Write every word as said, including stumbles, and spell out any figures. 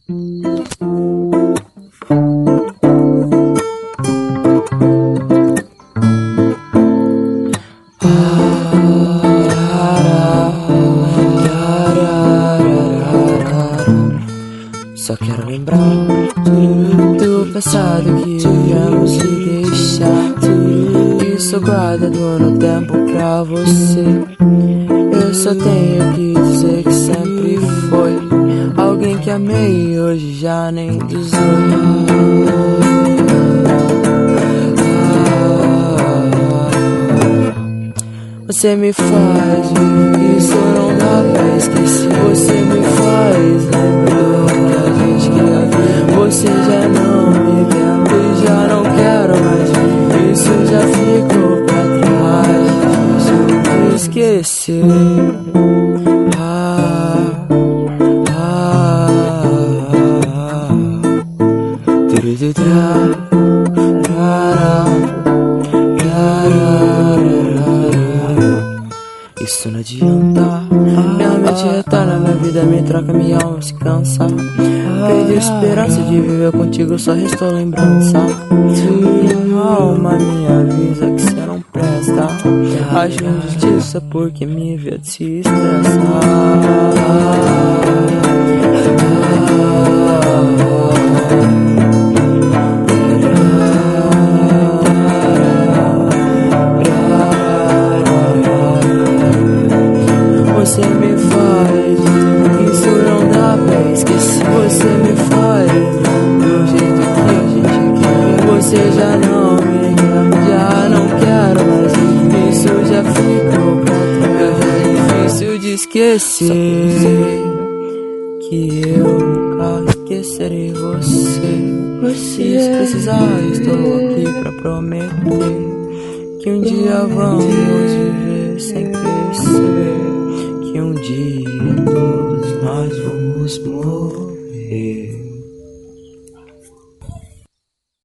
Só quero lembrar do passado que viemos se deixar. Isso guardado no tempo pra você. Eu só tenho que dizer que sempre foi alguém que amei e hoje já nem dos Você me faz viver, isso não dá pra esquecer. Você me faz lembrar que a gente quer. Você já não me quer, eu já não quero mais viver. Isso já ficou pra trás, difícil de esquecer. Ah, ah, ah, ah. Isso não adianta. Minha mente retorna, minha vida me troca, minha alma se cansa. Perdi a esperança de viver contigo, só restou lembrança. Minha alma me avisa que cê não presta. Acho injustiça porque me vê se estressar. Você me faz, isso não dá pra esquecer. Você me faz do jeito que a gente quer. Você já não me quer, já não quero mais. Isso já ficou pra trás, é difícil de esquecer. Que eu nunca esquecerei você. Você. Se precisar, estou aqui pra prometer que um dia vamos viver sem crescer. Que um dia todos nós vamos morrer.